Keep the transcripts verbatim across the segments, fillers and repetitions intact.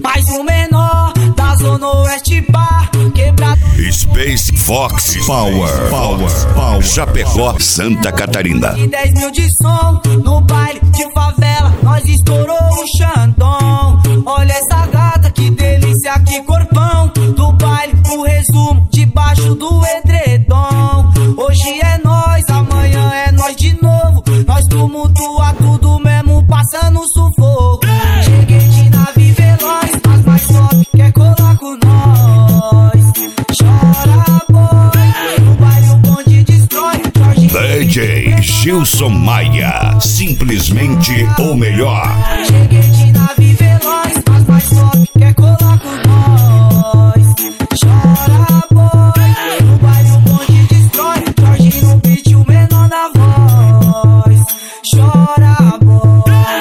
mais um menor da Zona Oeste Bar, quebrado. Space Fox Power, Power, Power, Chapecó, Santa Catarina. E dez mil de som no baile de favela, nós estourou o Xandão. Olha essa gata, que delícia, que corpão. Do baile, o resumo, debaixo do edredom. Hoje é nós, amanhã é nós de novo. Nós tumultua tudo mesmo, passando sufoco. Cheguei de nave veloz, mas mais top, quer colar com nós. Chora, boy, no baile o bonde destrói. D J Gilson Maia, simplesmente o melhor. Cheguei de nave veloz, mas mais top, quer colar com nós. Chora, boy, no baile o bonde destrói. Jorge no beat, o menor na voz. Chora, boy.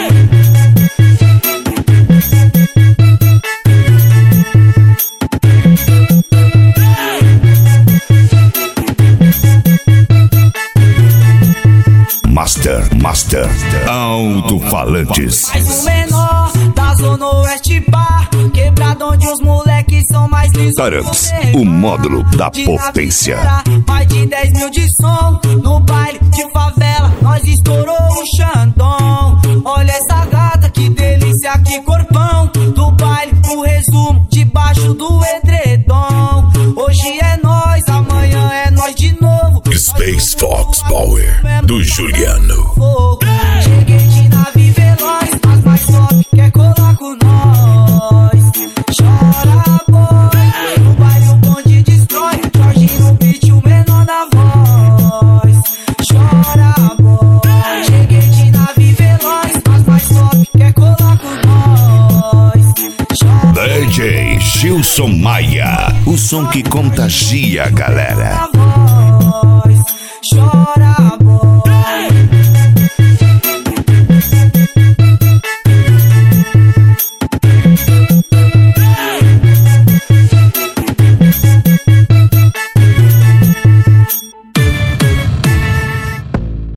Master, Master, Alto-Falantes. Mais um menor da Zona Oeste Bar, quebrado onde os moleques são mais lisos. Taramps, o módulo da potência. Mais de dez mil de som no baile de favela, nós estourou o Xandão. Olha essa gata, que delícia, que corpão. Do baile, o resumo, debaixo do edredom. Hoje é nós, amanhã é nós de novo. Space Fox Power, do Juliano. Cheguei de nave veloz, mas mais top, quer colar com nós. Chora, boy, no baile o bonde destrói. Jorge no beat, o menor na voz. Chora, boy. Cheguei de nave veloz, mas mais top, quer colar com nós. Chora, D J Gilson Maia, o som que contagia a galera. voz. Chora, boy.